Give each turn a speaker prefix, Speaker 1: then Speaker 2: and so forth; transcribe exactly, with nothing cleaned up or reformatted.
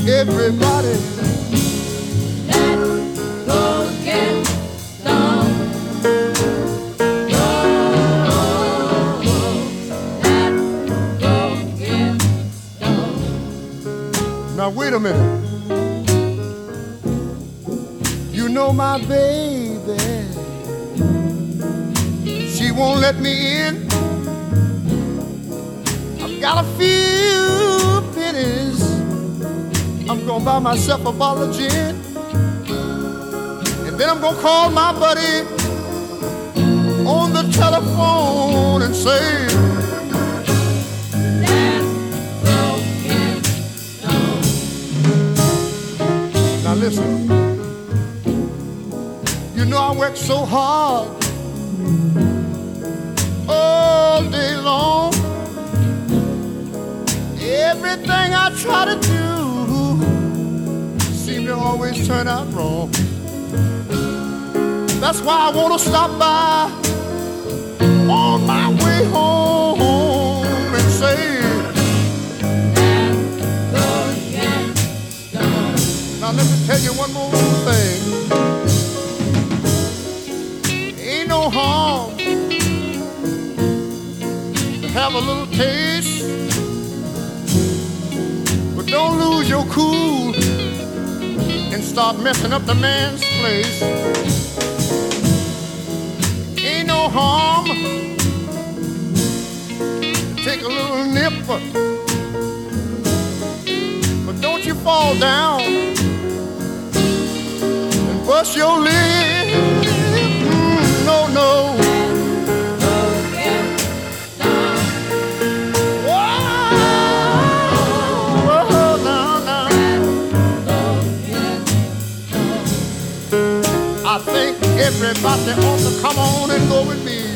Speaker 1: Everybody,
Speaker 2: let's go get stoned. Go, let's go get stoned.
Speaker 1: now wait a minute. You know my baby, she won't let me in. I've got a few pennies, I'm gonna buy myself a bottle of gin, and then I'm gonna call my buddy on the telephone and say,
Speaker 2: Let's go get stoned.
Speaker 1: now listen, you know I work so hard all day long. Everything I try to do seem to always turn out wrong. That's why I want to stop by on my way home and say,
Speaker 2: Let's go get stoned.
Speaker 1: now let me tell you one more thing. Ain't no harm to have a little taste, but don't lose your cool and start messing up the man's place. Ain't no harm to take a little nip, but don't you fall down and bust your lip. Mm, no, no.
Speaker 2: Go get stoned.
Speaker 1: Whoa, whoa, now, now.
Speaker 2: Go get stoned.
Speaker 1: I think everybody ought to come on and go with me.